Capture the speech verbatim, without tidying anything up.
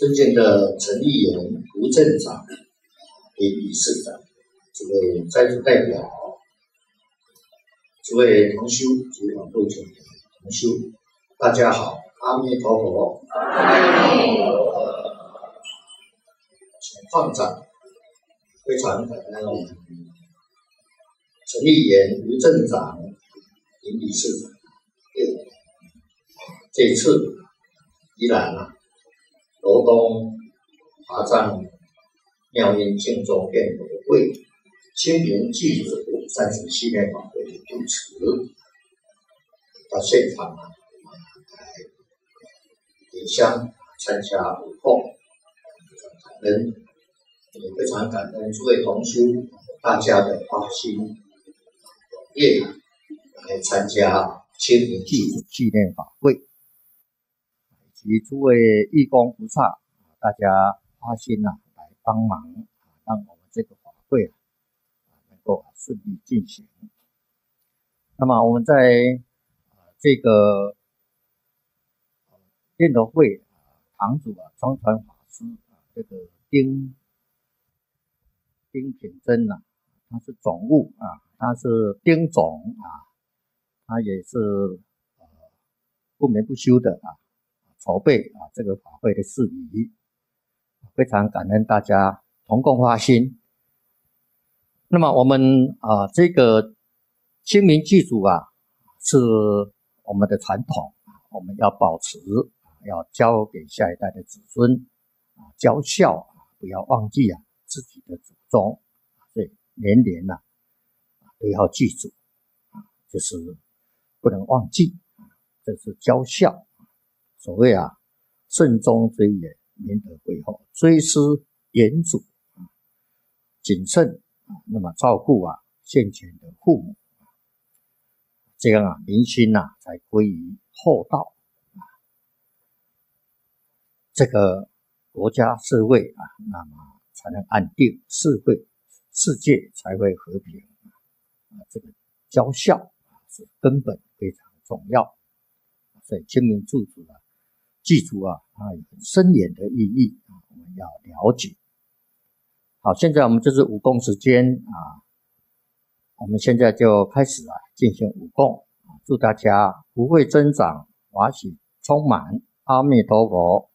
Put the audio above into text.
尊敬的陈立言吴镇长、林理事长、诸位在座代表、诸位同修及网络前的同修，大家好，阿弥陀佛。阿弥陀佛。请放掌，非常感恩我们陈立言吴镇长、林理事长。这次依然啊。罗东华藏妙音净宗辩论会清明祭祖三十系列法会的主持，到现场啊，来点香参加舞供，非常感恩，也非常感恩诸位同修大家的发心也来参加清明祭祖纪念法会。及诸位义工菩萨，大家发心啊，来帮忙，让我们这个法会啊能够顺利进行。那么我们在这个念头会堂主啊，庄传法师啊，这个丁丁品珍呐，他是总务啊，他是丁总啊，他也是呃不眠不休的啊。筹备啊这个法会的事宜，非常感恩大家同共发心。那么我们啊这个清明祭祖啊是我们的传统，我们要保持，要教给下一代的子孙啊教孝啊，不要忘记啊自己的祖宗，所以年年呐、啊、都要记住啊，就是不能忘记，这是教孝。所谓啊，慎终追远，免得悔后；追思远祖啊，谨慎啊，那么照顾啊现前的父母，这样啊民心呐、啊、才归于厚道啊，这个国家社会啊，那么才能安定，社会世界才会和平啊。这个教孝啊是根本非常重要，所以清明祭祖啊。祭祖啊，它有很深远的意义啊，我们要了解。好，现在我们就是舞供时间啊，我们现在就开始啊进行舞供啊，祝大家福慧增长，法喜充满，阿弥陀佛。